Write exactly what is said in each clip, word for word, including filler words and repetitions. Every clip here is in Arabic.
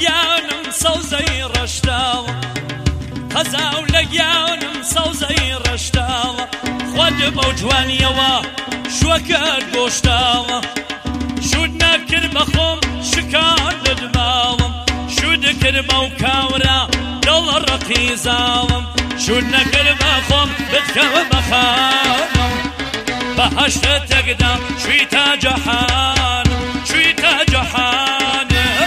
لەگیانم سەوزەی ڕەشتاوە خەزاو لەگیانم سەوزەی ڕەشتاوە خۆت بەو جوانیەوە شوەکەت گۆشتاوە شود نەکرد بەخۆم شکار لە دماوم شود کرد بەو کاورە دڵە ڕەقیزاوم شود نەکرد بەخۆم بتکەوە بەخانم بەهەشتە تێکدا شوویتە جەحانم شوویتە جەحانم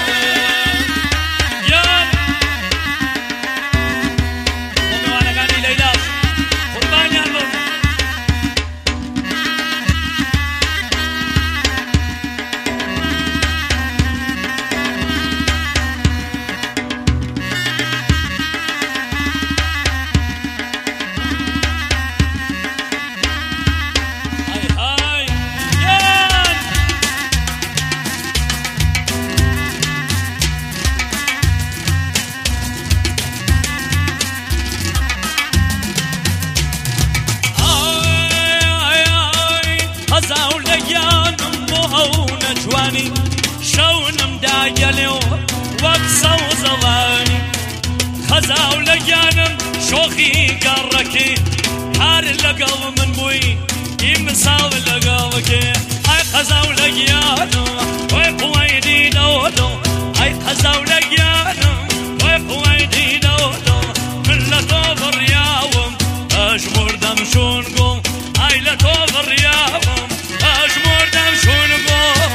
شونم داگەلێ وەک سەوزەڵانی خەزاو لەگیانم شۆخی گەڕەکێ هەر لەگەڵ من بووی ئیمساڵ لەگەڵکێ ئای خەزاو لەگیانم وەی قوەی دیدەوەدڵ ئای خەزاو لەگیانم وەی قوەی دیدەوەدڵ من لە تۆ بڕیاوم ئەژموردەم شون گوڵ ئای لە تۆ بڕیاوم ئەژموردەم شون گوڵ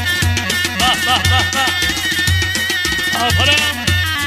أفرام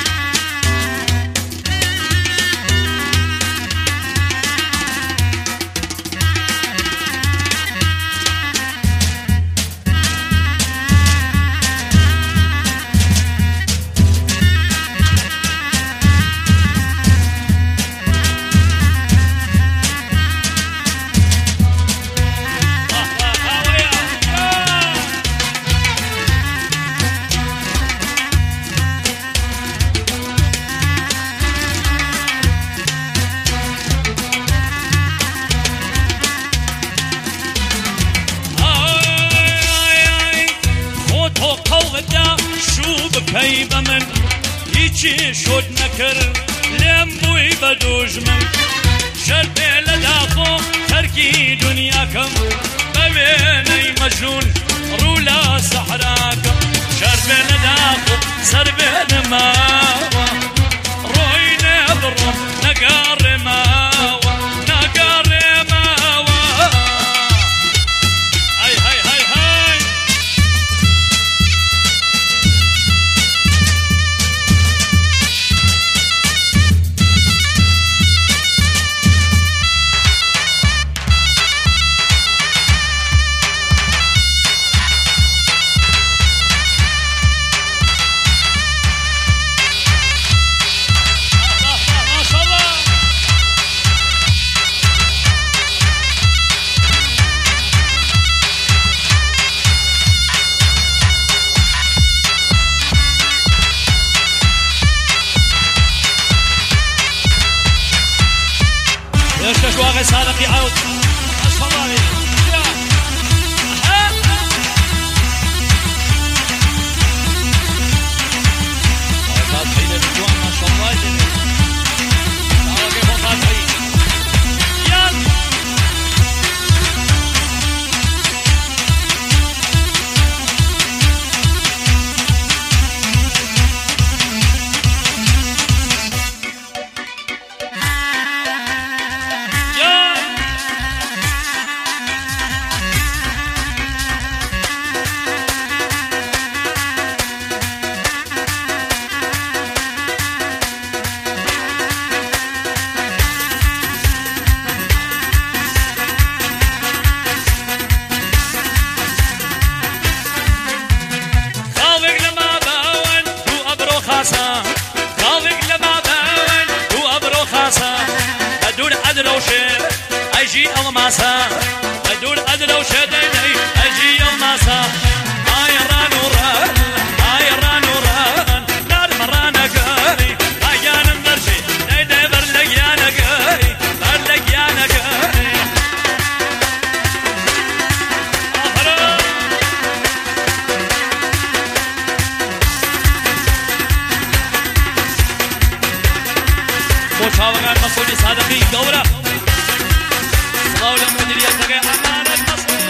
كيف من هيجي شود نكر لمبوي بدوج من شربي لداخو تركي دنياكم ببيني مجنون رولا صحراكم شربي لداخو سربي نماوة رويني برم نقار ماوة نقار ماوة هاي هاي هاي هاي واغي صادق يعود ما شاء الله عليك ما شاء الله أجي الماسا أدور أدلو شدني أجي الماسا هاي ران وران هاي ران وران نار مرانا قاري هايانا مرشي نيدا برلقيانا قاري برلقيانا قاري بۆ چاوەکان مەسعودی سادقی گەورە سڵاو لە مدیریەتەکەی ئەمانەت مەسعود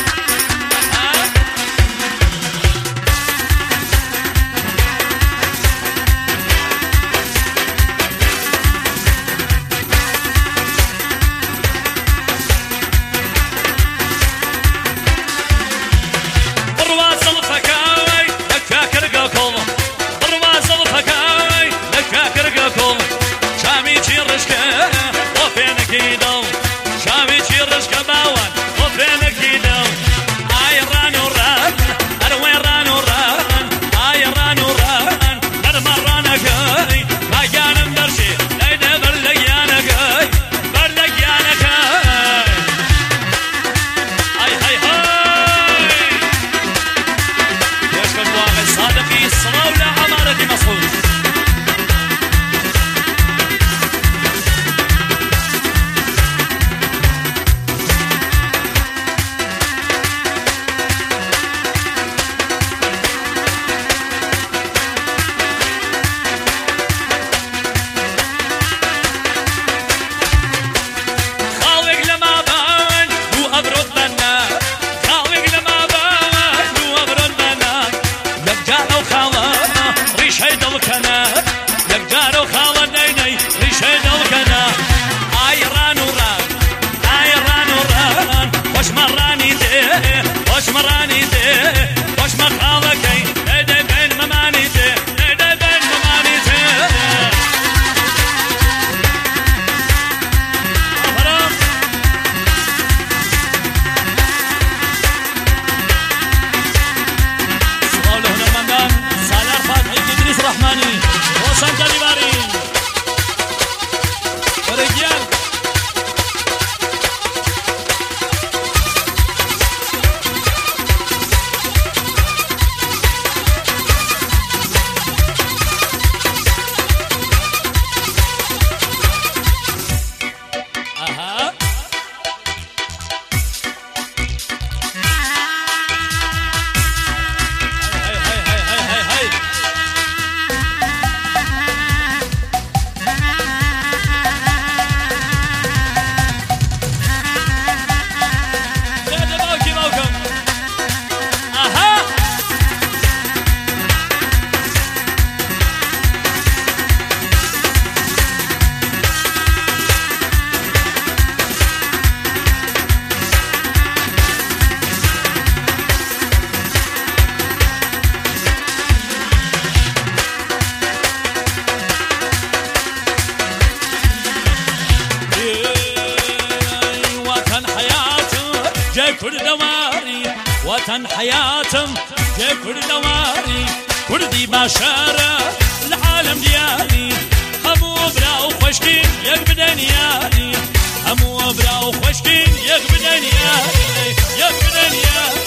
وطن حياتم جا كردواري كردي باشارة العالم ديالي همو براو خوشكين يك بدنياري همو براو خوشكين يك بدنياري يك بدنياري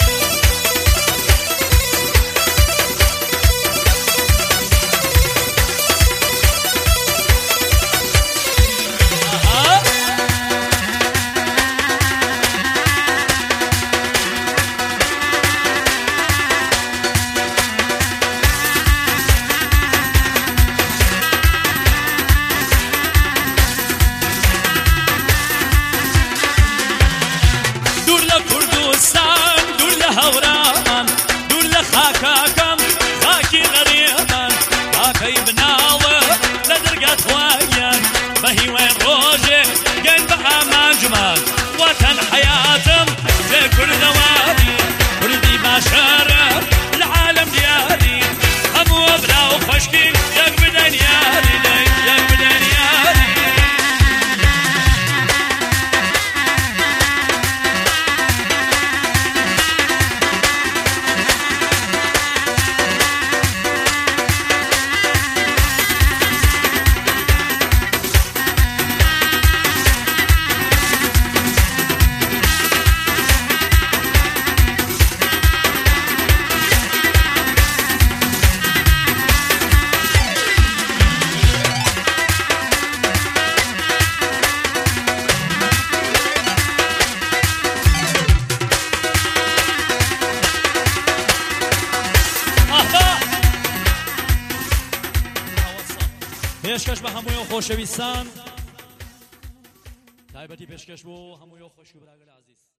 وطن حياتم جا كردواري كردي باشارة العالم ديالي همو براو خوشكين يك بدنياري يك بدنياري پێشکەش بە هەمووی خۆشەویستان تایبەتی پێشکەش بۆ هەمووی خۆشی و براگەل عەزیز